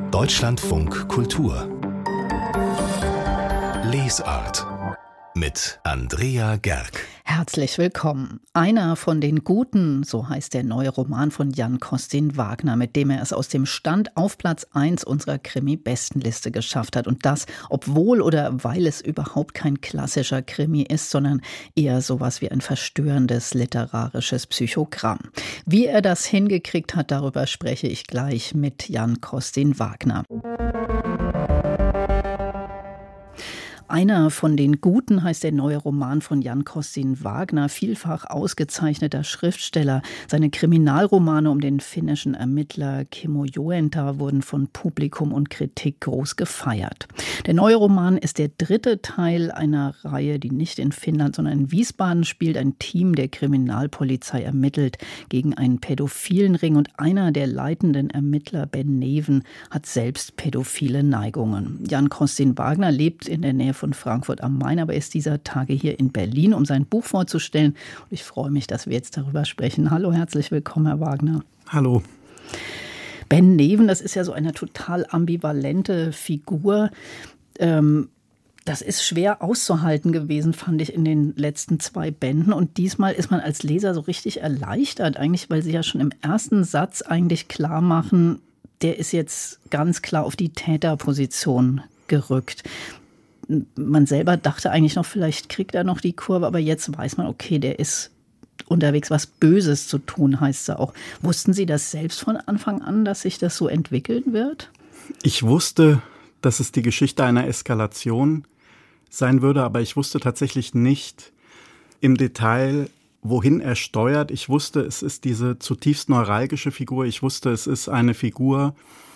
Deutschlandfunk Kultur Lesart mit Andrea Gerg. Herzlich willkommen. Einer von den Guten, so heißt der neue Roman von Jan Costin Wagner, mit dem er es aus dem Stand auf Platz 1 unserer Krimi-Bestenliste geschafft hat. Und das, obwohl oder weil es überhaupt kein klassischer Krimi ist, sondern eher sowas wie ein verstörendes literarisches Psychogramm. Wie er das hingekriegt hat, darüber spreche ich gleich mit Jan Costin Wagner. Einer von den Guten heißt der neue Roman von Jan Costin Wagner, vielfach ausgezeichneter Schriftsteller. Seine Kriminalromane um den finnischen Ermittler Kimmo Joentaa wurden von Publikum und Kritik groß gefeiert. Der neue Roman ist der dritte Teil einer Reihe, die nicht in Finnland, sondern in Wiesbaden spielt. Ein Team der Kriminalpolizei ermittelt gegen einen pädophilen Ring und einer der leitenden Ermittler, Ben Neven, hat selbst pädophile Neigungen. Jan Costin Wagner lebt in der Nähe von Frankfurt am Main, aber ist dieser Tage hier in Berlin, um sein Buch vorzustellen. Und ich freue mich, dass wir jetzt darüber sprechen. Hallo, herzlich willkommen, Herr Wagner. Hallo. Ben Neven, das ist ja so eine total ambivalente Figur. Das ist schwer auszuhalten gewesen, fand ich, in den letzten 2 Bänden. Und diesmal ist man als Leser so richtig erleichtert, eigentlich, weil Sie ja schon im ersten Satz eigentlich klar machen, der ist jetzt ganz klar auf die Täterposition gerückt. Man selber dachte eigentlich noch, vielleicht kriegt er noch die Kurve, aber jetzt weiß man, okay, der ist unterwegs, was Böses zu tun, heißt es auch. Wussten Sie das selbst von Anfang an, dass sich das so entwickeln wird? Ich wusste, dass es die Geschichte einer Eskalation sein würde, aber ich wusste tatsächlich nicht im Detail, wohin er steuert. Ich wusste, es ist diese zutiefst neuralgische Figur. Ich wusste, es ist eine Figur,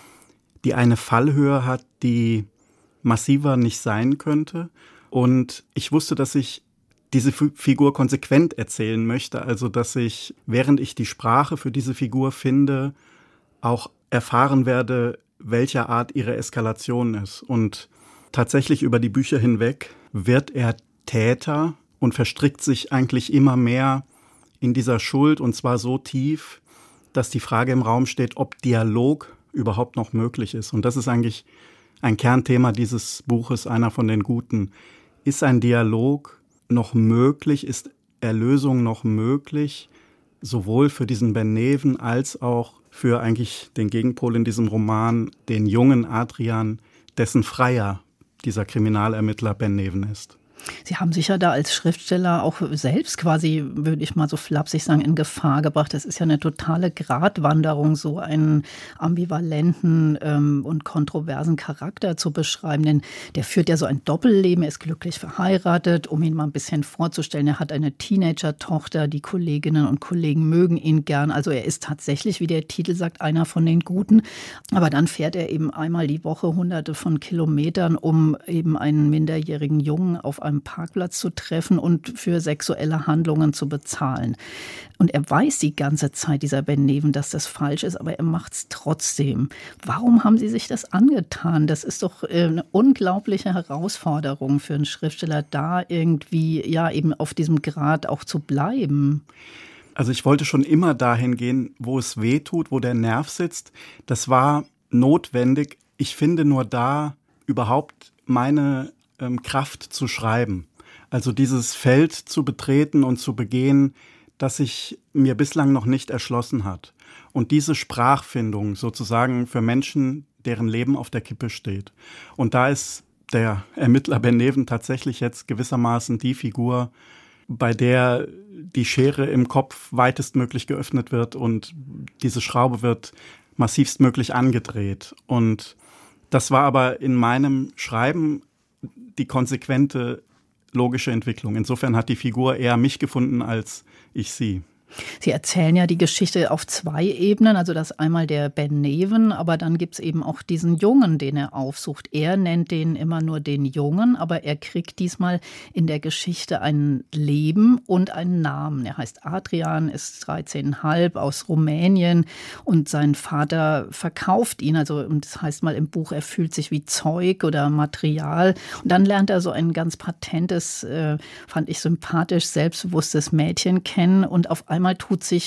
die eine Fallhöhe hat, die massiver nicht sein könnte. Und ich wusste, dass ich diese Figur konsequent erzählen möchte. Also, dass ich, während ich die Sprache für diese Figur finde, auch erfahren werde, welcher Art ihre Eskalation ist. Und tatsächlich über die Bücher hinweg wird er Täter und verstrickt sich eigentlich immer mehr in dieser Schuld. Und zwar so tief, dass die Frage im Raum steht, ob Dialog überhaupt noch möglich ist. Und das ist eigentlich ein Kernthema dieses Buches, einer von den Guten. Ist ein Dialog noch möglich? Ist Erlösung noch möglich? Sowohl für diesen Ben Neven als auch für eigentlich den Gegenpol in diesem Roman, den jungen Adrian, dessen Freier dieser Kriminalermittler Ben Neven ist. Sie haben sich ja da als Schriftsteller auch selbst quasi, würde ich mal so flapsig sagen, in Gefahr gebracht. Das ist ja eine totale Gratwanderung, so einen ambivalenten und kontroversen Charakter zu beschreiben. Denn der führt ja so ein Doppelleben, er ist glücklich verheiratet. Um ihn mal ein bisschen vorzustellen, er hat eine Teenager-Tochter, die Kolleginnen und Kollegen mögen ihn gern. Also er ist tatsächlich, wie der Titel sagt, einer von den Guten. Aber dann fährt er eben einmal die Woche hunderte von Kilometern, um eben einen minderjährigen Jungen auf einem Parkplatz zu treffen und für sexuelle Handlungen zu bezahlen. Und er weiß die ganze Zeit, dieser Ben Neven, dass das falsch ist, aber er macht es trotzdem. Warum haben Sie sich das angetan? Das ist doch eine unglaubliche Herausforderung für einen Schriftsteller, da irgendwie ja eben auf diesem Grat auch zu bleiben. Also ich wollte schon immer dahin gehen, wo es weh tut, wo der Nerv sitzt. Das war notwendig. Ich finde nur da überhaupt meine Kraft zu schreiben. Also dieses Feld zu betreten und zu begehen, das sich mir bislang noch nicht erschlossen hat. Und diese Sprachfindung sozusagen für Menschen, deren Leben auf der Kippe steht. Und da ist der Ermittler Ben Neven tatsächlich jetzt gewissermaßen die Figur, bei der die Schere im Kopf weitestmöglich geöffnet wird und diese Schraube wird massivstmöglich angedreht. Und das war aber in meinem Schreiben die konsequente logische Entwicklung. Insofern hat die Figur eher mich gefunden als ich sie. Sie erzählen ja die Geschichte auf 2 Ebenen, also das einmal der Ben Neven, aber dann gibt es eben auch diesen Jungen, den er aufsucht. Er nennt den immer nur den Jungen, aber er kriegt diesmal in der Geschichte ein Leben und einen Namen. Er heißt Adrian, ist 13,5, aus Rumänien und sein Vater verkauft ihn, also das heißt mal im Buch, er fühlt sich wie Zeug oder Material. Und dann lernt er so ein ganz patentes, fand ich sympathisch, selbstbewusstes Mädchen kennen und auf einmal tut sich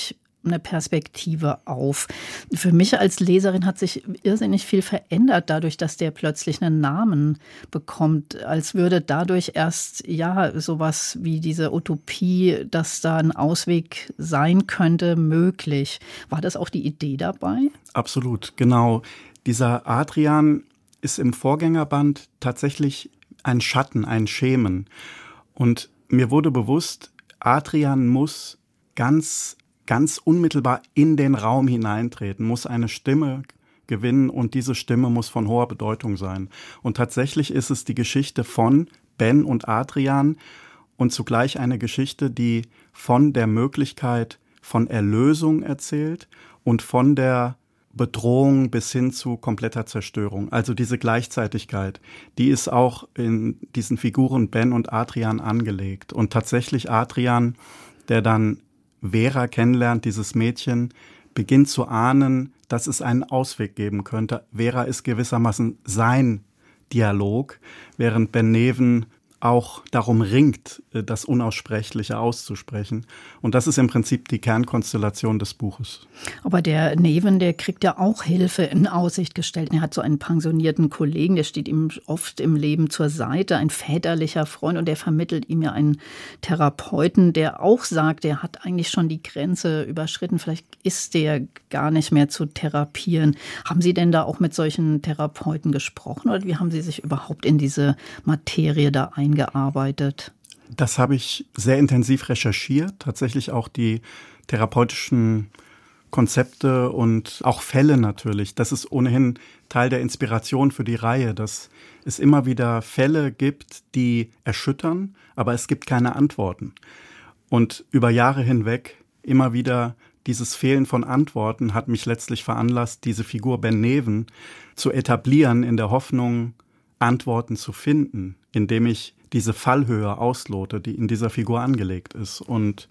eine Perspektive auf. Für mich als Leserin hat sich irrsinnig viel verändert, dadurch, dass der plötzlich einen Namen bekommt, als würde dadurch erst sowas wie diese Utopie, dass da ein Ausweg sein könnte, möglich. War das auch die Idee dabei? Absolut, genau. Dieser Adrian ist im Vorgängerband tatsächlich ein Schatten, ein Schemen. Und mir wurde bewusst, Adrian muss ganz unmittelbar in den Raum hineintreten, muss eine Stimme gewinnen und diese Stimme muss von hoher Bedeutung sein. Und tatsächlich ist es die Geschichte von Ben und Adrian und zugleich eine Geschichte, die von der Möglichkeit von Erlösung erzählt und von der Bedrohung bis hin zu kompletter Zerstörung. Also diese Gleichzeitigkeit, die ist auch in diesen Figuren Ben und Adrian angelegt. Und tatsächlich Adrian, der dann Vera kennenlernt, dieses Mädchen, beginnt zu ahnen, dass es einen Ausweg geben könnte. Vera ist gewissermaßen sein Dialog, während Ben Neven auch darum ringt, das Unaussprechliche auszusprechen. Und das ist im Prinzip die Kernkonstellation des Buches. Aber der Neven, der kriegt ja auch Hilfe in Aussicht gestellt. Er hat so einen pensionierten Kollegen, der steht ihm oft im Leben zur Seite, ein väterlicher Freund, und der vermittelt ihm ja einen Therapeuten, der auch sagt, er hat eigentlich schon die Grenze überschritten. Vielleicht ist der gar nicht mehr zu therapieren. Haben Sie denn da auch mit solchen Therapeuten gesprochen oder wie haben Sie sich überhaupt in diese Materie da eingearbeitet? Das habe ich sehr intensiv recherchiert, tatsächlich auch die therapeutischen Konzepte und auch Fälle natürlich. Das ist ohnehin Teil der Inspiration für die Reihe, dass es immer wieder Fälle gibt, die erschüttern, aber es gibt keine Antworten. Und über Jahre hinweg immer wieder dieses Fehlen von Antworten hat mich letztlich veranlasst, diese Figur Ben Neven zu etablieren in der Hoffnung, Antworten zu finden, indem ich diese Fallhöhe auslote, die in dieser Figur angelegt ist. Und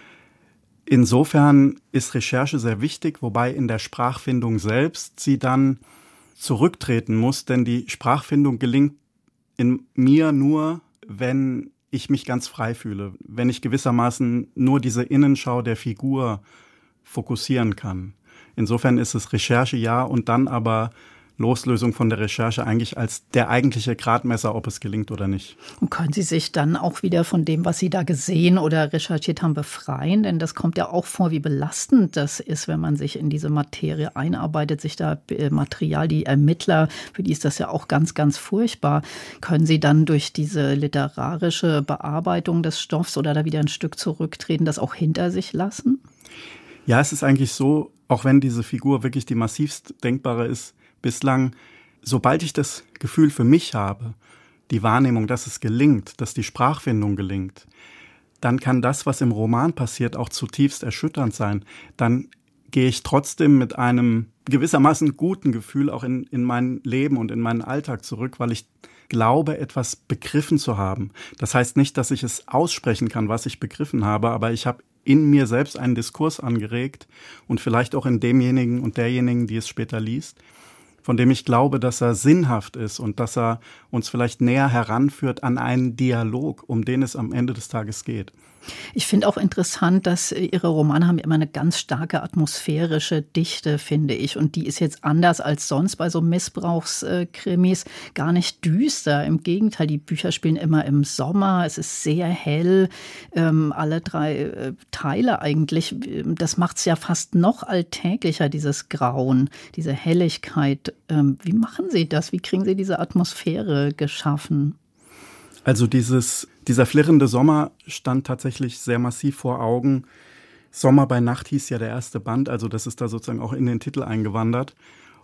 insofern ist Recherche sehr wichtig, wobei in der Sprachfindung selbst sie dann zurücktreten muss, denn die Sprachfindung gelingt in mir nur, wenn ich mich ganz frei fühle, wenn ich gewissermaßen nur diese Innenschau der Figur fokussieren kann. Insofern ist es Recherche ja und dann aber Loslösung von der Recherche eigentlich als der eigentliche Gradmesser, ob es gelingt oder nicht. Und können Sie sich dann auch wieder von dem, was Sie da gesehen oder recherchiert haben, befreien? Denn das kommt ja auch vor, wie belastend das ist, wenn man sich in diese Materie einarbeitet, sich da Material, die Ermittler, für die ist das ja auch ganz, ganz furchtbar. Können Sie dann durch diese literarische Bearbeitung des Stoffs oder da wieder ein Stück zurücktreten, das auch hinter sich lassen? Ja, es ist eigentlich so, auch wenn diese Figur wirklich die massivst denkbare ist, bislang, sobald ich das Gefühl für mich habe, die Wahrnehmung, dass es gelingt, dass die Sprachfindung gelingt, dann kann das, was im Roman passiert, auch zutiefst erschütternd sein. Dann gehe ich trotzdem mit einem gewissermaßen guten Gefühl auch in mein Leben und in meinen Alltag zurück, weil ich glaube, etwas begriffen zu haben. Das heißt nicht, dass ich es aussprechen kann, was ich begriffen habe, aber ich habe in mir selbst einen Diskurs angeregt und vielleicht auch in demjenigen und derjenigen, die es später liest, von dem ich glaube, dass er sinnhaft ist und dass er uns vielleicht näher heranführt an einen Dialog, um den es am Ende des Tages geht. Ich finde auch interessant, dass Ihre Romane haben immer eine ganz starke atmosphärische Dichte, finde ich. Und die ist jetzt anders als sonst bei so Missbrauchskrimis gar nicht düster. Im Gegenteil, die Bücher spielen immer im Sommer. Es ist sehr hell, alle 3 Teile eigentlich. Das macht es ja fast noch alltäglicher, dieses Grauen, diese Helligkeit. Wie machen Sie das? Wie kriegen Sie diese Atmosphäre geschaffen? Also dieser flirrende Sommer stand tatsächlich sehr massiv vor Augen. Sommer bei Nacht hieß ja der erste Band, also das ist da sozusagen auch in den Titel eingewandert.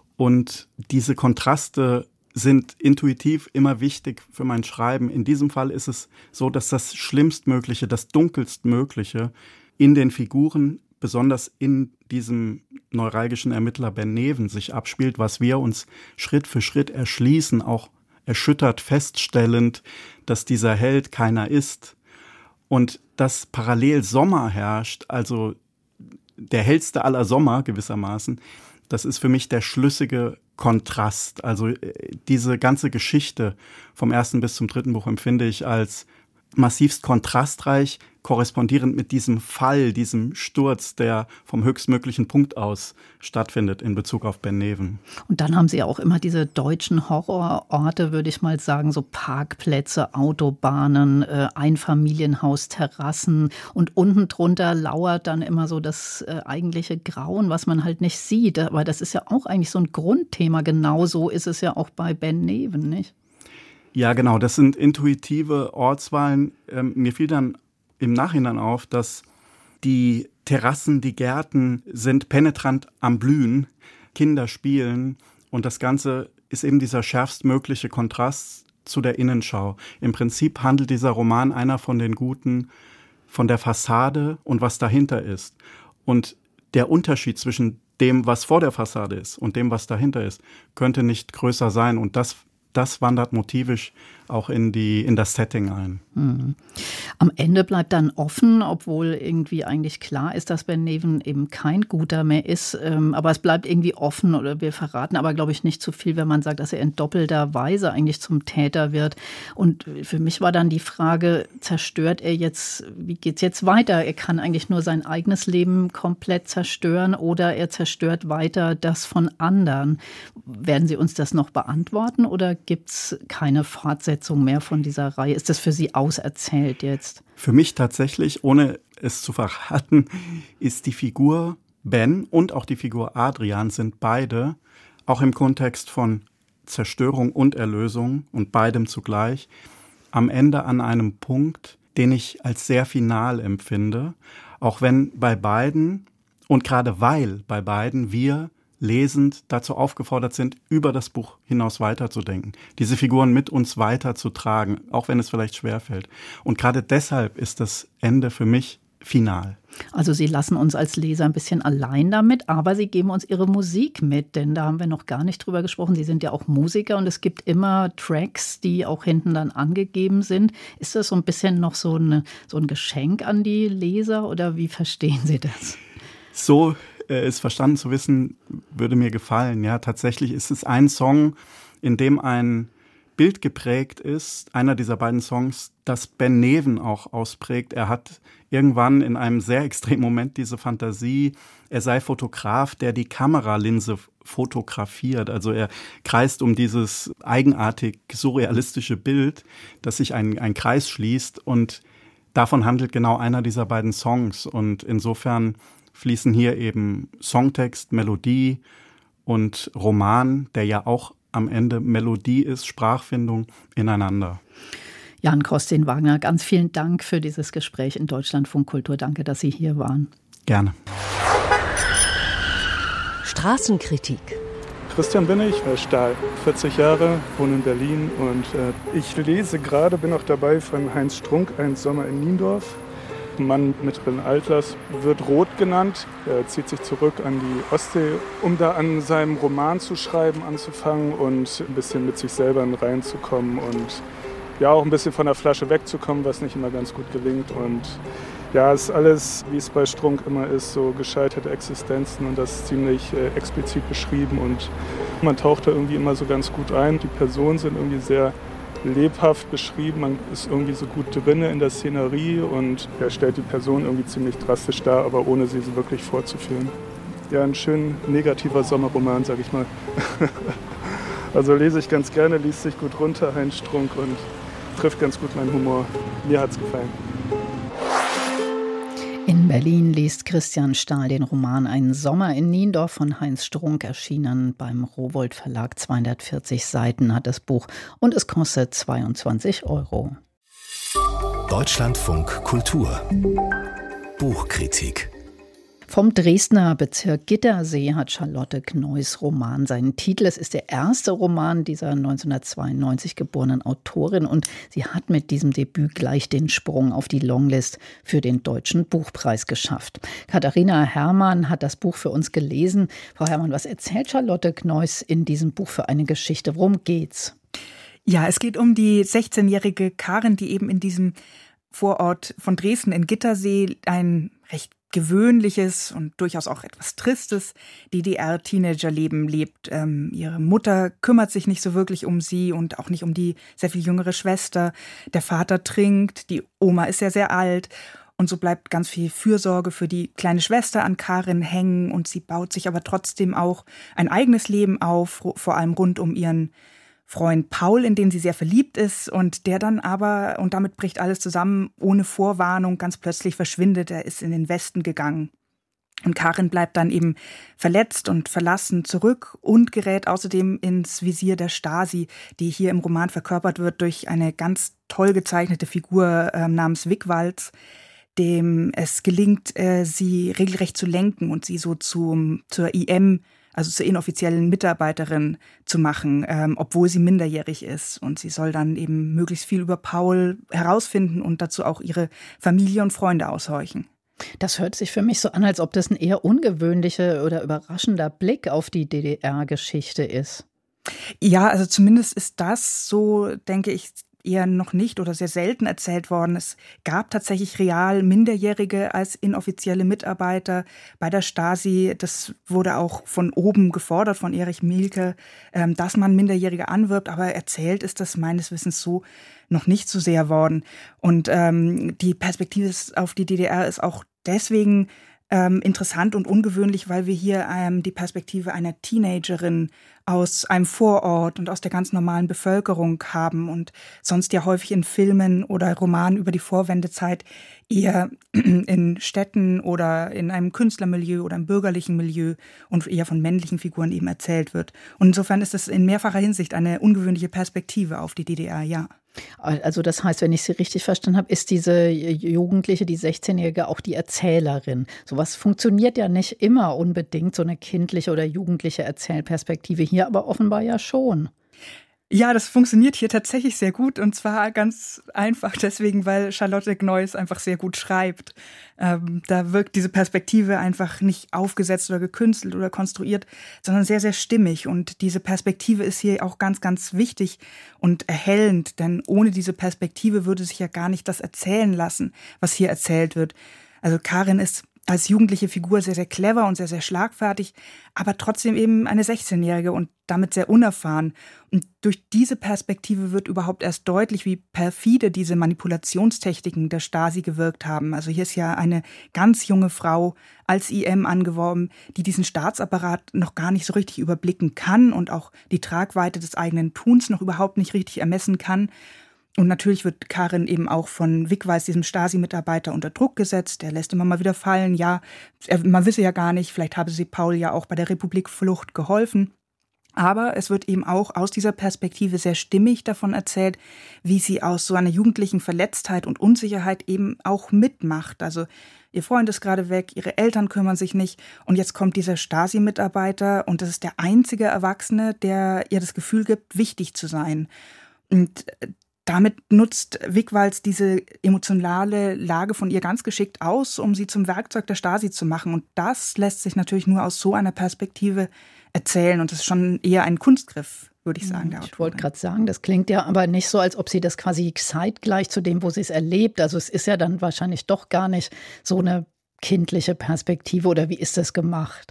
Und diese Kontraste sind intuitiv immer wichtig für mein Schreiben. In diesem Fall ist es so, dass das Schlimmstmögliche, das Dunkelstmögliche in den Figuren, besonders in diesem neuralgischen Ermittler Ben Neven sich abspielt, was wir uns Schritt für Schritt erschließen, auch erschüttert feststellend, dass dieser Held keiner ist und dass parallel Sommer herrscht, also der hellste aller Sommer gewissermaßen, das ist für mich der schlüssige Kontrast. Also diese ganze Geschichte vom 1. bis zum 3. Buch empfinde ich als massivst kontrastreich, korrespondierend mit diesem Fall, diesem Sturz, der vom höchstmöglichen Punkt aus stattfindet in Bezug auf Ben Neven. Und dann haben Sie ja auch immer diese deutschen Horrororte, würde ich mal sagen, so Parkplätze, Autobahnen, Einfamilienhaus, Terrassen und unten drunter lauert dann immer so das eigentliche Grauen, was man halt nicht sieht. Aber das ist ja auch eigentlich so ein Grundthema. Genauso ist es ja auch bei Ben Neven, nicht? Ja, genau. Das sind intuitive Ortswahlen. Mir fiel dann im Nachhinein auf, dass die Terrassen, die Gärten sind penetrant am Blühen, Kinder spielen und das Ganze ist eben dieser schärfstmögliche Kontrast zu der Innenschau. Im Prinzip handelt dieser Roman einer von den Guten von der Fassade und was dahinter ist. Und der Unterschied zwischen dem, was vor der Fassade ist und dem, was dahinter ist, könnte nicht größer sein und das wandert motivisch auch in das Setting ein. Mhm. Am Ende bleibt dann offen, obwohl irgendwie eigentlich klar ist, dass Ben Neven eben kein Guter mehr ist. Aber es bleibt irgendwie offen oder wir verraten aber, glaube ich, nicht zu viel, wenn man sagt, dass er in doppelter Weise eigentlich zum Täter wird. Und für mich war dann die Frage, zerstört er jetzt, wie geht's jetzt weiter? Er kann eigentlich nur sein eigenes Leben komplett zerstören oder er zerstört weiter das von anderen. Werden Sie uns das noch beantworten oder gibt's keine Fortsetzung mehr von dieser Reihe? Ist das für Sie auserzählt jetzt? Für mich tatsächlich, ohne es zu verraten, ist die Figur Ben und auch die Figur Adrian sind beide, auch im Kontext von Zerstörung und Erlösung und beidem zugleich, am Ende an einem Punkt, den ich als sehr final empfinde, auch wenn bei beiden und gerade weil bei beiden wir lesend dazu aufgefordert sind, über das Buch hinaus weiterzudenken, diese Figuren mit uns weiterzutragen, auch wenn es vielleicht schwerfällt. Und gerade deshalb ist das Ende für mich final. Also Sie lassen uns als Leser ein bisschen allein damit, aber Sie geben uns Ihre Musik mit, denn da haben wir noch gar nicht drüber gesprochen. Sie sind ja auch Musiker und es gibt immer Tracks, die auch hinten dann angegeben sind. Ist das so ein bisschen noch so ein Geschenk an die Leser oder wie verstehen Sie das? So es verstanden zu wissen, würde mir gefallen. Ja, tatsächlich ist es ein Song, in dem ein Bild geprägt ist, einer dieser beiden Songs, das Ben Neven auch ausprägt. Er hat irgendwann in einem sehr extremen Moment diese Fantasie, er sei Fotograf, der die Kameralinse fotografiert. Also er kreist um dieses eigenartig surrealistische Bild, dass sich ein Kreis schließt und davon handelt genau einer dieser beiden Songs. Und insofern fließen hier eben Songtext, Melodie und Roman, der ja auch am Ende Melodie ist, Sprachfindung, ineinander. Jan Kostin-Wagner, ganz vielen Dank für dieses Gespräch in Deutschlandfunk Kultur. Danke, dass Sie hier waren. Gerne. Straßenkritik. Christian bin ich, Stahl, 40 Jahre, wohne in Berlin und ich lese gerade, bin auch dabei von Heinz Strunk, Ein Sommer in Niendorf. Ein Mann mittleren Alters, wird Roth genannt. Er zieht sich zurück an die Ostsee, um da an seinem Roman zu schreiben, anzufangen und ein bisschen mit sich selber reinzukommen und ja auch ein bisschen von der Flasche wegzukommen, was nicht immer ganz gut gelingt. Und ja, es ist alles, wie es bei Strunk immer ist, so gescheiterte Existenzen und das ziemlich explizit beschrieben und man taucht da irgendwie immer so ganz gut ein. Die Personen sind irgendwie sehr lebhaft beschrieben, man ist irgendwie so gut drin in der Szenerie und er stellt die Person irgendwie ziemlich drastisch dar, aber ohne sie so wirklich vorzuführen. Ja, ein schön negativer Sommerroman, sag ich mal. Also lese ich ganz gerne, liest sich gut runter, Heinz Strunk und trifft ganz gut meinen Humor. Mir hat's gefallen. In Berlin liest Christian Stahl den Roman Ein Sommer in Niendorf von Heinz Strunk, erschienen beim Rowohlt Verlag. 240 Seiten hat das Buch und es kostet 22 €. Deutschlandfunk Kultur Buchkritik. Vom Dresdner Bezirk Gittersee hat Charlotte Kneuss Roman seinen Titel. Es ist der erste Roman dieser 1992 geborenen Autorin und sie hat mit diesem Debüt gleich den Sprung auf die Longlist für den Deutschen Buchpreis geschafft. Katharina Herrmann hat das Buch für uns gelesen. Frau Herrmann, was erzählt Charlotte Kneuss in diesem Buch für eine Geschichte? Worum geht's? Ja, es geht um die 16-jährige Karin, die eben in diesem Vorort von Dresden in Gittersee ein recht gewöhnliches und durchaus auch etwas tristes DDR-Teenagerleben lebt. Ihre Mutter kümmert sich nicht so wirklich um sie und auch nicht um die sehr viel jüngere Schwester. Der Vater trinkt, die Oma ist sehr, sehr alt. Und so bleibt ganz viel Fürsorge für die kleine Schwester an Karin hängen und sie baut sich aber trotzdem auch ein eigenes Leben auf, vor allem rund um ihren Freund Paul, in den sie sehr verliebt ist und der dann aber, und damit bricht alles zusammen, ohne Vorwarnung ganz plötzlich verschwindet. Er ist in den Westen gegangen. Und Karin bleibt dann eben verletzt und verlassen zurück und gerät außerdem ins Visier der Stasi, die hier im Roman verkörpert wird durch eine ganz toll gezeichnete Figur namens Wigwalz, dem es gelingt, sie regelrecht zu lenken und sie so zur IM, also zur inoffiziellen Mitarbeiterin zu machen, obwohl sie minderjährig ist. Und sie soll dann eben möglichst viel über Paul herausfinden und dazu auch ihre Familie und Freunde aushorchen. Das hört sich für mich so an, als ob das ein eher ungewöhnlicher oder überraschender Blick auf die DDR-Geschichte ist. Ja, also zumindest ist das, so denke ich, eher noch nicht oder sehr selten erzählt worden. Es gab tatsächlich real Minderjährige als inoffizielle Mitarbeiter bei der Stasi. Das wurde auch von oben gefordert, von Erich Mielke, dass man Minderjährige anwirbt. Aber erzählt ist das meines Wissens so noch nicht so sehr worden. Und die Perspektive auf die DDR ist auch deswegen interessant und ungewöhnlich, weil wir hier die Perspektive einer Teenagerin aus einem Vorort und aus der ganz normalen Bevölkerung haben und sonst ja häufig in Filmen oder Romanen über die Vorwendezeit eher in Städten oder in einem Künstlermilieu oder im bürgerlichen Milieu und eher von männlichen Figuren eben erzählt wird. Und insofern ist es in mehrfacher Hinsicht eine ungewöhnliche Perspektive auf die DDR, ja. Also das heißt, wenn ich Sie richtig verstanden habe, ist diese Jugendliche, die 16-Jährige, auch die Erzählerin. Sowas funktioniert ja nicht immer unbedingt, so eine kindliche oder jugendliche Erzählperspektive. Hier aber offenbar ja schon. Ja, das funktioniert hier tatsächlich sehr gut und zwar ganz einfach deswegen, weil Charlotte Gneuss einfach sehr gut schreibt. Da wirkt diese Perspektive einfach nicht aufgesetzt oder gekünstelt oder konstruiert, sondern sehr, sehr stimmig. Und diese Perspektive ist hier auch ganz, ganz wichtig und erhellend, denn ohne diese Perspektive würde sich ja gar nicht das erzählen lassen, was hier erzählt wird. Also Karin ist als jugendliche Figur sehr, sehr clever und sehr, sehr schlagfertig, aber trotzdem eben eine 16-Jährige und damit sehr unerfahren. Und durch diese Perspektive wird überhaupt erst deutlich, wie perfide diese Manipulationstechniken der Stasi gewirkt haben. Also hier ist ja eine ganz junge Frau als IM angeworben, die diesen Staatsapparat noch gar nicht so richtig überblicken kann und auch die Tragweite des eigenen Tuns noch überhaupt nicht richtig ermessen kann. Und natürlich wird Karin eben auch von Wigwalz, diesem Stasi-Mitarbeiter, unter Druck gesetzt. Er lässt immer mal wieder fallen, ja, man wisse ja gar nicht, vielleicht habe sie Paul ja auch bei der Republikflucht geholfen. Aber es wird eben auch aus dieser Perspektive sehr stimmig davon erzählt, wie sie aus so einer jugendlichen Verletztheit und Unsicherheit eben auch mitmacht. Also ihr Freund ist gerade weg, ihre Eltern kümmern sich nicht und jetzt kommt dieser Stasi-Mitarbeiter und das ist der einzige Erwachsene, der ihr das Gefühl gibt, wichtig zu sein. Und damit nutzt Wigwalz diese emotionale Lage von ihr ganz geschickt aus, um sie zum Werkzeug der Stasi zu machen. Und das lässt sich natürlich nur aus so einer Perspektive erzählen. Und das ist schon eher ein Kunstgriff, würde ich sagen. Ich wollte gerade sagen, das klingt ja aber nicht so, als ob sie das quasi zeitgleich zu dem, wo sie es erlebt. Also es ist ja dann wahrscheinlich doch gar nicht so eine kindliche Perspektive. Oder wie ist das gemacht?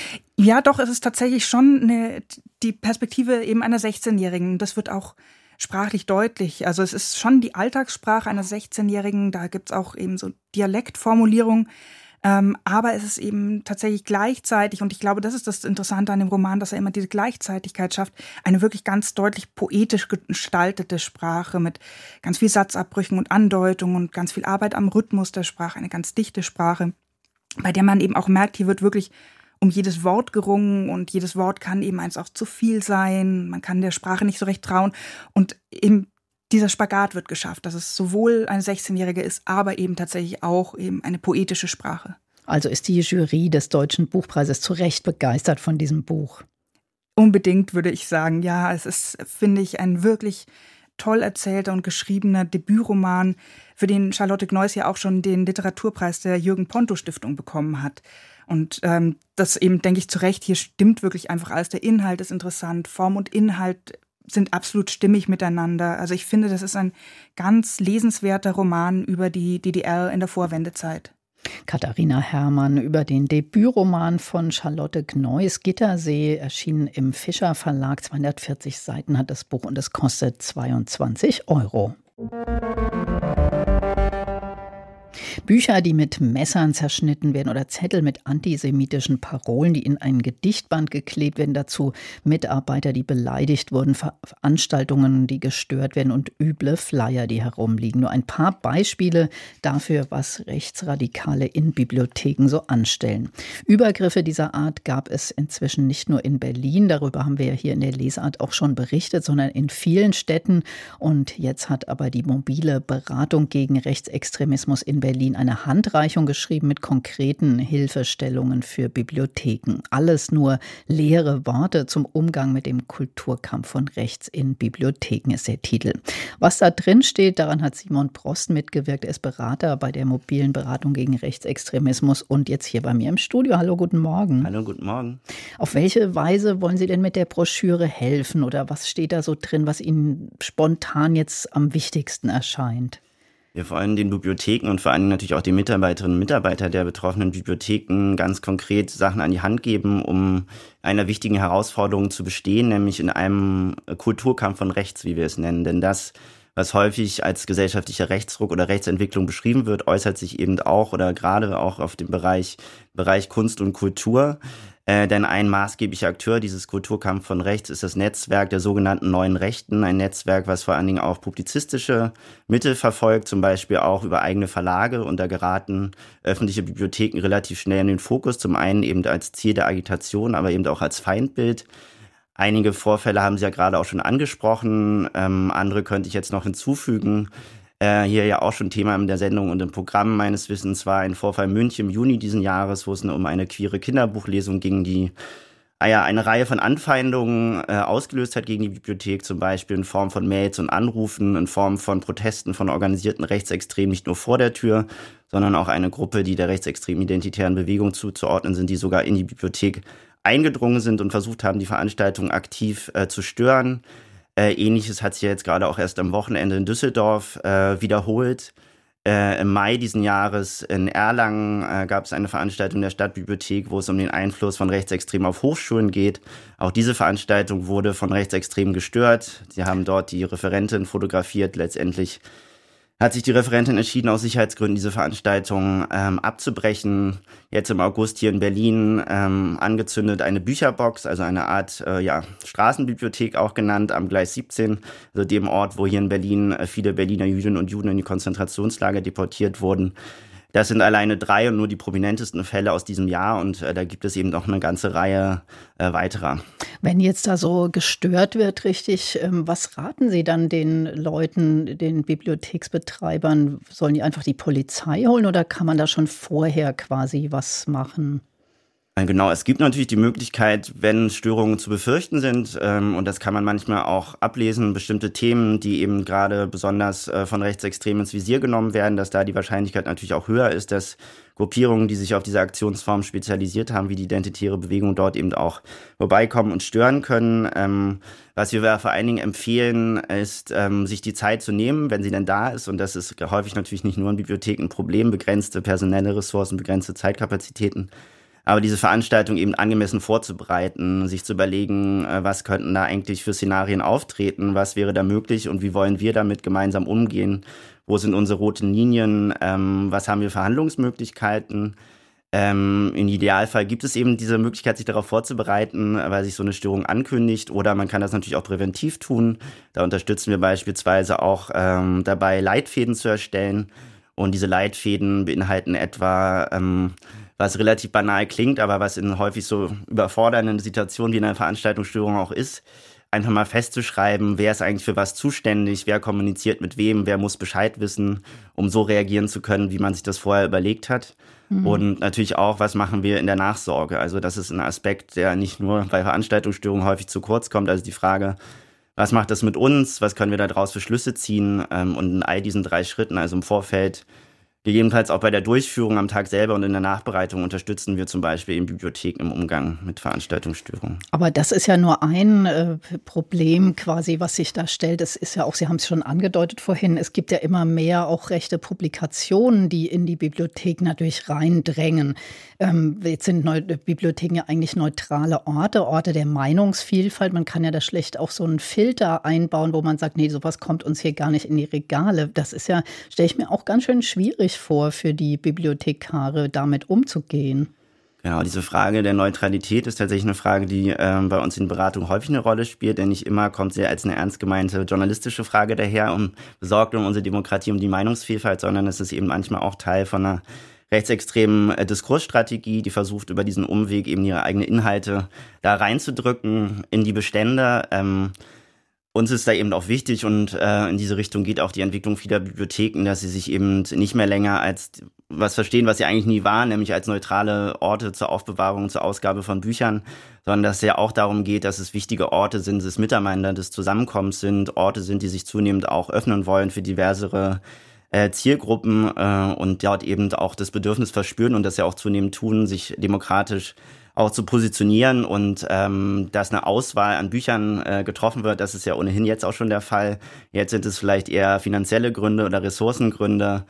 Ja, doch, es ist tatsächlich schon die Perspektive eben einer 16-Jährigen. Das wird auch sprachlich deutlich. Also es ist schon die Alltagssprache einer 16-Jährigen, da gibt es auch eben so Dialektformulierungen, aber es ist eben tatsächlich gleichzeitig, und ich glaube, das ist das Interessante an dem Roman, dass er immer diese Gleichzeitigkeit schafft, eine wirklich ganz deutlich poetisch gestaltete Sprache mit ganz viel Satzabbrüchen und Andeutungen und ganz viel Arbeit am Rhythmus der Sprache, eine ganz dichte Sprache, bei der man eben auch merkt, hier wird wirklich um jedes Wort gerungen und jedes Wort kann eben eins auch zu viel sein. Man kann der Sprache nicht so recht trauen. Und eben dieser Spagat wird geschafft, dass es sowohl eine 16-Jährige ist, aber eben tatsächlich auch eben eine poetische Sprache. Also ist die Jury des Deutschen Buchpreises zu Recht begeistert von diesem Buch? Unbedingt, würde ich sagen. Ja, es ist, finde ich, ein wirklich toll erzählter und geschriebener Debütroman, für den Charlotte Gneuss ja auch schon den Literaturpreis der Jürgen-Ponto-Stiftung bekommen hat. Und das eben, denke ich, zu Recht, hier stimmt wirklich einfach alles. Der Inhalt ist interessant, Form und Inhalt sind absolut stimmig miteinander. Also ich finde, das ist ein ganz lesenswerter Roman über die DDR in der Vorwendezeit. Katharina Herrmann über den Debütroman von Charlotte Gneuss, Gittersee, erschienen im Fischer Verlag. 240 Seiten hat das Buch und es kostet 22 €. Bücher, die mit Messern zerschnitten werden oder Zettel mit antisemitischen Parolen, die in ein Gedichtband geklebt werden. Dazu Mitarbeiter, die beleidigt wurden, Veranstaltungen, die gestört werden und üble Flyer, die herumliegen. Nur ein paar Beispiele dafür, was Rechtsradikale in Bibliotheken so anstellen. Übergriffe dieser Art gab es inzwischen nicht nur in Berlin, darüber haben wir ja hier in der Lesart auch schon berichtet, sondern in vielen Städten. Und jetzt hat aber die mobile Beratung gegen Rechtsextremismus in Berlin eine Handreichung geschrieben mit konkreten Hilfestellungen für Bibliotheken. Alles nur leere Worte zum Umgang mit dem Kulturkampf von rechts in Bibliotheken ist der Titel. Was da drin steht, daran hat Simon Prost mitgewirkt. Er ist Berater bei der mobilen Beratung gegen Rechtsextremismus und jetzt hier bei mir im Studio. Hallo, guten Morgen. Hallo, guten Morgen. Auf welche Weise wollen Sie denn mit der Broschüre helfen oder was steht da so drin, was Ihnen spontan jetzt am wichtigsten erscheint? Wir wollen den Bibliotheken und vor allem natürlich auch den Mitarbeiterinnen und Mitarbeitern der betroffenen Bibliotheken ganz konkret Sachen an die Hand geben, um einer wichtigen Herausforderung zu bestehen, nämlich in einem Kulturkampf von rechts, wie wir es nennen. Denn das, was häufig als gesellschaftlicher Rechtsruck oder Rechtsentwicklung beschrieben wird, äußert sich eben auch oder gerade auch auf dem Bereich Kunst und Kultur. Denn ein maßgeblicher Akteur dieses Kulturkampf von rechts ist das Netzwerk der sogenannten Neuen Rechten. Ein Netzwerk, was vor allen Dingen auch publizistische Mittel verfolgt, zum Beispiel auch über eigene Verlage. Und da geraten öffentliche Bibliotheken relativ schnell in den Fokus. Zum einen eben als Ziel der Agitation, aber eben auch als Feindbild. Einige Vorfälle haben Sie ja gerade auch schon angesprochen. Andere könnte ich jetzt noch hinzufügen. Hier ja auch schon Thema in der Sendung und im Programm meines Wissens war ein Vorfall in München im Juni diesen Jahres, wo es um eine queere Kinderbuchlesung ging, die eine Reihe von Anfeindungen ausgelöst hat gegen die Bibliothek, zum Beispiel in Form von Mails und Anrufen, in Form von Protesten von organisierten Rechtsextremen, nicht nur vor der Tür, sondern auch eine Gruppe, die der rechtsextremen identitären Bewegung zuzuordnen sind, die sogar in die Bibliothek eingedrungen sind und versucht haben, die Veranstaltung aktiv zu stören. Ähnliches hat sich ja jetzt gerade auch erst am Wochenende in Düsseldorf wiederholt. Im Mai diesen Jahres in Erlangen gab es eine Veranstaltung der Stadtbibliothek, wo es um den Einfluss von Rechtsextremen auf Hochschulen geht. Auch diese Veranstaltung wurde von Rechtsextremen gestört. Sie haben dort die Referentin fotografiert. Letztendlich hat sich die Referentin entschieden, aus Sicherheitsgründen diese Veranstaltung abzubrechen. Jetzt im August hier in Berlin angezündet eine Bücherbox, also eine Art Straßenbibliothek auch genannt, am Gleis 17, also dem Ort, wo hier in Berlin viele Berliner Jüdinnen und Juden in die Konzentrationslager deportiert wurden. Das sind alleine 3 und nur die prominentesten Fälle aus diesem Jahr und da gibt es eben noch eine ganze Reihe weiterer. Wenn jetzt da so gestört wird, richtig, was raten Sie dann den Leuten, den Bibliotheksbetreibern? Sollen die einfach die Polizei holen oder kann man da schon vorher quasi was machen? Genau, es gibt natürlich die Möglichkeit, wenn Störungen zu befürchten sind, und das kann man manchmal auch ablesen, bestimmte Themen, die eben gerade besonders von Rechtsextremen ins Visier genommen werden, dass da die Wahrscheinlichkeit natürlich auch höher ist, dass Gruppierungen, die sich auf diese Aktionsform spezialisiert haben, wie die Identitäre Bewegung, dort eben auch vorbeikommen und stören können. Was wir vor allen Dingen empfehlen, ist, sich die Zeit zu nehmen, wenn sie denn da ist. Und das ist häufig natürlich nicht nur in Bibliotheken ein Problem, begrenzte personelle Ressourcen, begrenzte Zeitkapazitäten. Aber diese Veranstaltung eben angemessen vorzubereiten, sich zu überlegen, was könnten da eigentlich für Szenarien auftreten, was wäre da möglich und wie wollen wir damit gemeinsam umgehen, wo sind unsere roten Linien, was haben wir für Handlungsmöglichkeiten. Im Idealfall gibt es eben diese Möglichkeit, sich darauf vorzubereiten, weil sich so eine Störung ankündigt, oder man kann das natürlich auch präventiv tun. Da unterstützen wir beispielsweise auch dabei, Leitfäden zu erstellen, und diese Leitfäden beinhalten etwa was relativ banal klingt, aber was in häufig so überfordernden Situationen wie in einer Veranstaltungsstörung auch ist, einfach mal festzuschreiben, wer ist eigentlich für was zuständig, wer kommuniziert mit wem, wer muss Bescheid wissen, um so reagieren zu können, wie man sich das vorher überlegt hat. Und natürlich auch, was machen wir in der Nachsorge? Also das ist ein Aspekt, der nicht nur bei Veranstaltungsstörungen häufig zu kurz kommt, also die Frage, was macht das mit uns, was können wir daraus für Schlüsse ziehen, und in all diesen 3 Schritten, also im Vorfeld, gegebenenfalls auch bei der Durchführung am Tag selber und in der Nachbereitung unterstützen wir zum Beispiel in Bibliotheken im Umgang mit Veranstaltungsstörungen. Aber das ist ja nur ein Problem quasi, was sich da stellt. Es ist ja auch, Sie haben es schon angedeutet vorhin, es gibt ja immer mehr auch rechte Publikationen, die in die Bibliothek natürlich reindrängen. Jetzt sind Bibliotheken ja eigentlich neutrale Orte der Meinungsvielfalt. Man kann ja da schlecht auch so einen Filter einbauen, wo man sagt, nee, sowas kommt uns hier gar nicht in die Regale. Das ist ja, stelle ich mir auch ganz schön schwierig schwierig vor für die Bibliothekare, damit umzugehen. Genau, diese Frage der Neutralität ist tatsächlich eine Frage, die bei uns in Beratung häufig eine Rolle spielt, denn nicht immer kommt sie als eine ernst gemeinte journalistische Frage daher, besorgt um unsere Demokratie, um die Meinungsvielfalt, sondern es ist eben manchmal auch Teil von einer rechtsextremen Diskursstrategie, die versucht, über diesen Umweg eben ihre eigenen Inhalte da reinzudrücken in die Bestände. Uns ist da eben auch wichtig und in diese Richtung geht auch die Entwicklung vieler Bibliotheken, dass sie sich eben nicht mehr länger als was verstehen, was sie eigentlich nie waren, nämlich als neutrale Orte zur Aufbewahrung, zur Ausgabe von Büchern, sondern dass es ja auch darum geht, dass es wichtige Orte sind, des Miteinander, des Zusammenkommens sind, Orte sind, die sich zunehmend auch öffnen wollen für diversere Zielgruppen und dort eben auch das Bedürfnis verspüren und das ja auch zunehmend tun, sich demokratisch auch zu positionieren und dass eine Auswahl an Büchern getroffen wird, das ist ja ohnehin jetzt auch schon der Fall. Jetzt sind es vielleicht eher finanzielle Gründe oder Ressourcengründe,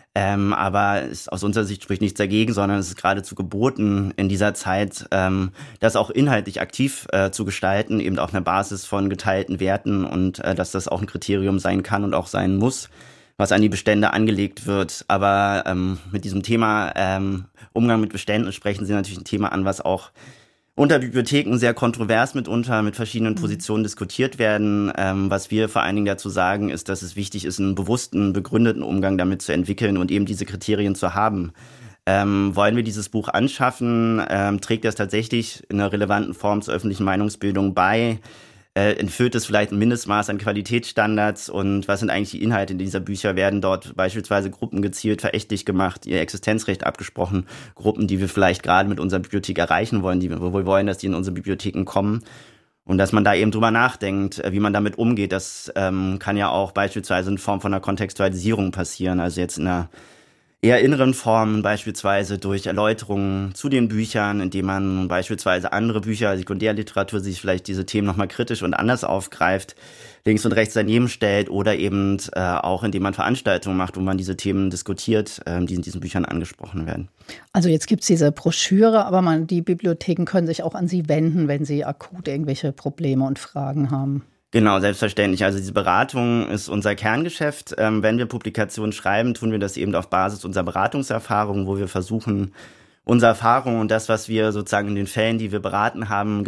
aber aus unserer Sicht spricht nichts dagegen, sondern es ist geradezu geboten, in dieser Zeit das auch inhaltlich aktiv zu gestalten, eben auf einer Basis von geteilten Werten und dass das auch ein Kriterium sein kann und auch sein muss, was an die Bestände angelegt wird. Aber mit diesem Thema Umgang mit Beständen sprechen Sie natürlich ein Thema an, was auch unter Bibliotheken sehr kontrovers mitunter mit verschiedenen Positionen diskutiert werden. Was wir vor allen Dingen dazu sagen, ist, dass es wichtig ist, einen bewussten, begründeten Umgang damit zu entwickeln und eben diese Kriterien zu haben. Wollen wir dieses Buch anschaffen? Trägt das tatsächlich in einer relevanten Form zur öffentlichen Meinungsbildung bei? Erfüllt es vielleicht ein Mindestmaß an Qualitätsstandards und was sind eigentlich die Inhalte dieser Bücher? Werden dort beispielsweise Gruppen gezielt verächtlich gemacht, ihr Existenzrecht abgesprochen, Gruppen, die wir vielleicht gerade mit unserer Bibliothek erreichen wollen, wo wir wollen, dass die in unsere Bibliotheken kommen und dass man da eben drüber nachdenkt, wie man damit umgeht. Das kann ja auch beispielsweise in Form von einer Kontextualisierung passieren, also jetzt in einer eher inneren Formen, beispielsweise durch Erläuterungen zu den Büchern, indem man beispielsweise andere Bücher, Sekundärliteratur, sich vielleicht diese Themen nochmal kritisch und anders aufgreift, links und rechts daneben stellt oder eben auch indem man Veranstaltungen macht, wo man diese Themen diskutiert, die in diesen Büchern angesprochen werden. Also jetzt gibt es diese Broschüre, aber die Bibliotheken können sich auch an Sie wenden, wenn sie akut irgendwelche Probleme und Fragen haben. Genau, selbstverständlich. Also diese Beratung ist unser Kerngeschäft. Wenn wir Publikationen schreiben, tun wir das eben auf Basis unserer Beratungserfahrung, wo wir versuchen, unsere Erfahrung und das, was wir sozusagen in den Fällen, die wir beraten haben,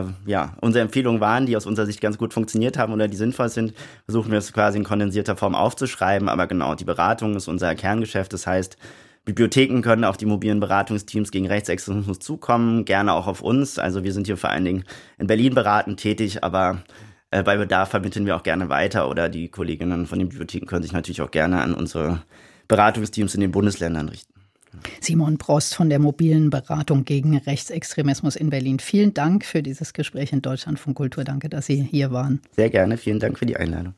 unsere Empfehlungen waren, die aus unserer Sicht ganz gut funktioniert haben oder die sinnvoll sind, versuchen wir es quasi in kondensierter Form aufzuschreiben. Aber genau, die Beratung ist unser Kerngeschäft. Das heißt, Bibliotheken können auf die mobilen Beratungsteams gegen Rechtsextremismus zukommen, gerne auch auf uns. Also wir sind hier vor allen Dingen in Berlin beratend tätig, aber bei Bedarf vermitteln wir auch gerne weiter oder die Kolleginnen von den Bibliotheken können sich natürlich auch gerne an unsere Beratungsteams in den Bundesländern richten. Simon Brost von der mobilen Beratung gegen Rechtsextremismus in Berlin. Vielen Dank für dieses Gespräch in Deutschlandfunk Kultur. Danke, dass Sie hier waren. Sehr gerne. Vielen Dank für die Einladung.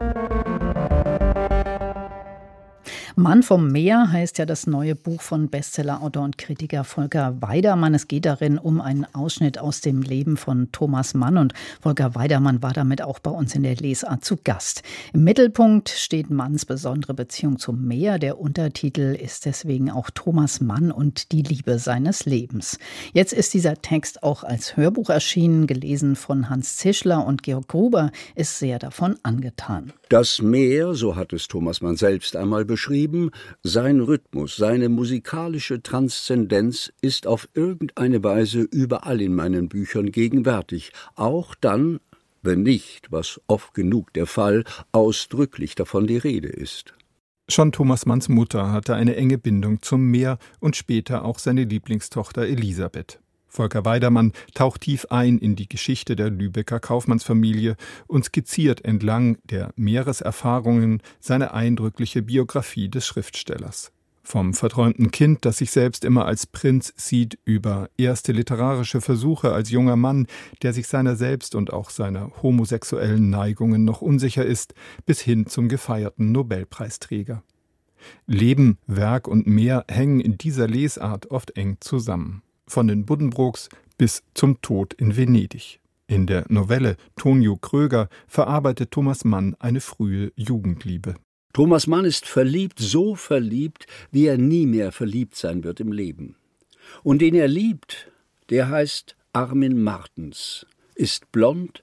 Mann vom Meer heißt ja das neue Buch von Bestsellerautor und Kritiker Volker Weidermann. Es geht darin um einen Ausschnitt aus dem Leben von Thomas Mann und Volker Weidermann war damit auch bei uns in der Lesart zu Gast. Im Mittelpunkt steht Manns besondere Beziehung zum Meer. Der Untertitel ist deswegen auch Thomas Mann und die Liebe seines Lebens. Jetzt ist dieser Text auch als Hörbuch erschienen, gelesen von Hans Zischler und Georg Gruber ist sehr davon angetan. Das Meer, so hat es Thomas Mann selbst einmal beschrieben, sein Rhythmus, seine musikalische Transzendenz ist auf irgendeine Weise überall in meinen Büchern gegenwärtig, auch dann, wenn nicht, was oft genug der Fall, ausdrücklich davon die Rede ist. Schon Thomas Manns Mutter hatte eine enge Bindung zum Meer und später auch seine Lieblingstochter Elisabeth. Volker Weidermann taucht tief ein in die Geschichte der Lübecker Kaufmannsfamilie und skizziert entlang der Meereserfahrungen seine eindrückliche Biografie des Schriftstellers. Vom verträumten Kind, das sich selbst immer als Prinz sieht, über erste literarische Versuche als junger Mann, der sich seiner selbst und auch seiner homosexuellen Neigungen noch unsicher ist, bis hin zum gefeierten Nobelpreisträger. Leben, Werk und Meer hängen in dieser Lesart oft eng zusammen. Von den Buddenbrooks bis zum Tod in Venedig. In der Novelle Tonio Kröger verarbeitet Thomas Mann eine frühe Jugendliebe. Thomas Mann ist verliebt, so verliebt, wie er nie mehr verliebt sein wird im Leben. Und den er liebt, der heißt Armin Martens, ist blond,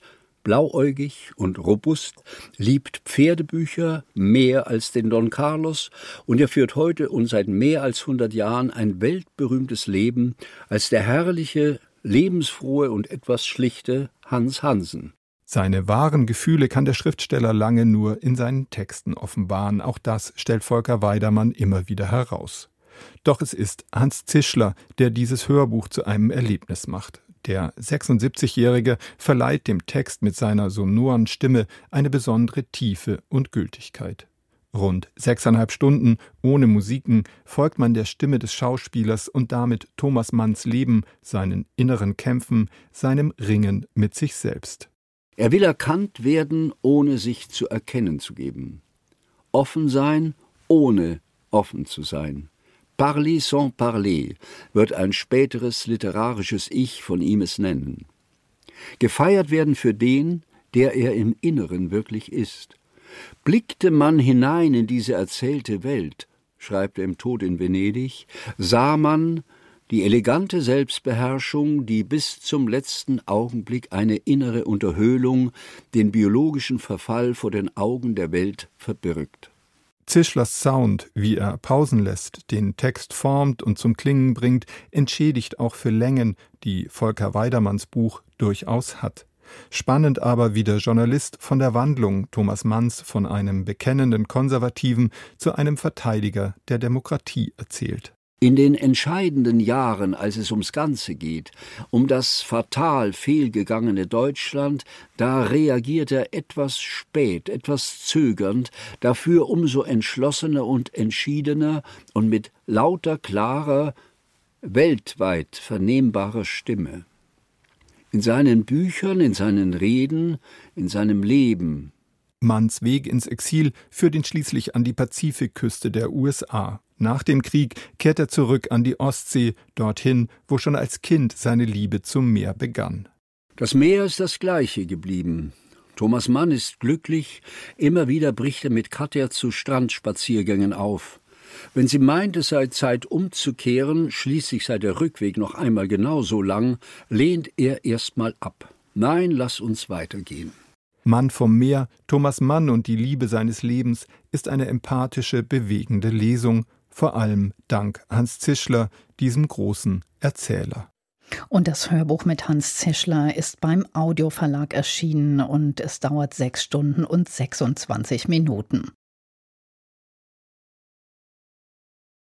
blauäugig und robust, liebt Pferdebücher mehr als den Don Carlos und er führt heute und seit mehr als 100 Jahren ein weltberühmtes Leben als der herrliche, lebensfrohe und etwas schlichte Hans Hansen. Seine wahren Gefühle kann der Schriftsteller lange nur in seinen Texten offenbaren. Auch das stellt Volker Weidermann immer wieder heraus. Doch es ist Hans Zischler, der dieses Hörbuch zu einem Erlebnis macht. Der 76-Jährige verleiht dem Text mit seiner sonoren Stimme eine besondere Tiefe und Gültigkeit. Rund 6,5 Stunden ohne Musiken folgt man der Stimme des Schauspielers und damit Thomas Manns Leben, seinen inneren Kämpfen, seinem Ringen mit sich selbst. Er will erkannt werden, ohne sich zu erkennen zu geben. Offen sein, ohne offen zu sein. Parler sans parler wird ein späteres literarisches Ich von ihm es nennen. Gefeiert werden für den, der er im Inneren wirklich ist. Blickte man hinein in diese erzählte Welt, schreibt er im Tod in Venedig, sah man die elegante Selbstbeherrschung, die bis zum letzten Augenblick eine innere Unterhöhlung, den biologischen Verfall vor den Augen der Welt verbirgt. Zischlers Sound, wie er Pausen lässt, den Text formt und zum Klingen bringt, entschädigt auch für Längen, die Volker Weidermanns Buch durchaus hat. Spannend aber, wie der Journalist von der Wandlung Thomas Manns von einem bekennenden Konservativen zu einem Verteidiger der Demokratie erzählt. In den entscheidenden Jahren, als es ums Ganze geht, um das fatal fehlgegangene Deutschland, da reagiert er etwas spät, etwas zögernd, dafür umso entschlossener und entschiedener und mit lauter, klarer, weltweit vernehmbarer Stimme. In seinen Büchern, in seinen Reden, in seinem Leben. Manns Weg ins Exil führt ihn schließlich an die Pazifikküste der USA. Nach dem Krieg kehrt er zurück an die Ostsee, dorthin, wo schon als Kind seine Liebe zum Meer begann. Das Meer ist das Gleiche geblieben. Thomas Mann ist glücklich, immer wieder bricht er mit Katja zu Strandspaziergängen auf. Wenn sie meint, es sei Zeit umzukehren, schließlich sei der Rückweg noch einmal genauso lang, lehnt er erstmal ab. Nein, lass uns weitergehen. Mann vom Meer, Thomas Mann und die Liebe seines Lebens ist eine empathische, bewegende Lesung, vor allem dank Hans Zischler, diesem großen Erzähler. Und das Hörbuch mit Hans Zischler ist beim Audioverlag erschienen und es dauert 6 Stunden und 26 Minuten.